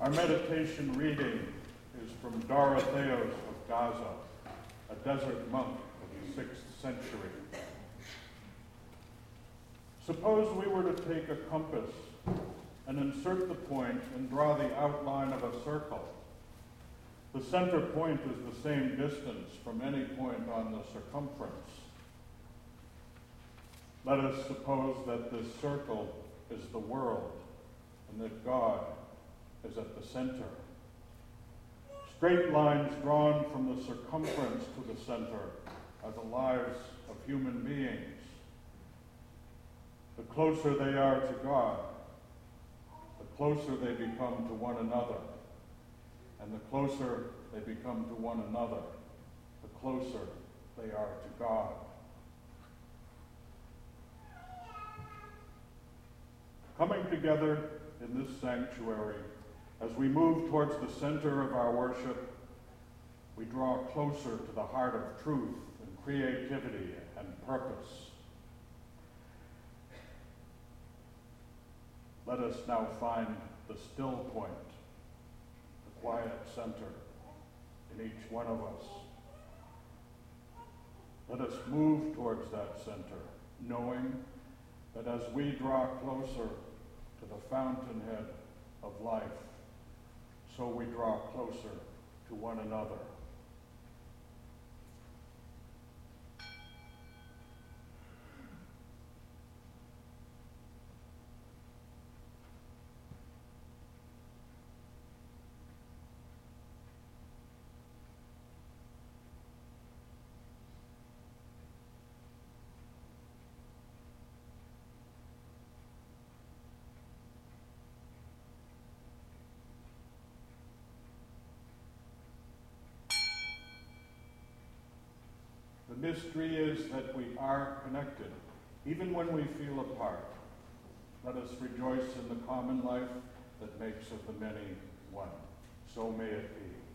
Our meditation reading is from Dorotheos of Gaza, a desert monk of the 6th century. Suppose we were to take a compass and insert the point and draw the outline of a circle. The center point is the same distance from any point on the circumference. Let us suppose that this circle is the world and that God is at the center. Straight lines drawn from the circumference to the center are the lives of human beings. The closer they are to God, the closer they become to one another. And the closer they become to one another, the closer they are to God. Coming together in this sanctuary, as we move towards the center of our worship, we draw closer to the heart of truth and creativity and purpose. Let us now find the still point, the quiet center in each one of us. Let us move towards that center, knowing that as we draw closer to the fountainhead of life, so we draw closer to one another. The mystery is that we are connected, even when we feel apart. Let us rejoice in the common life that makes of the many one. So may it be.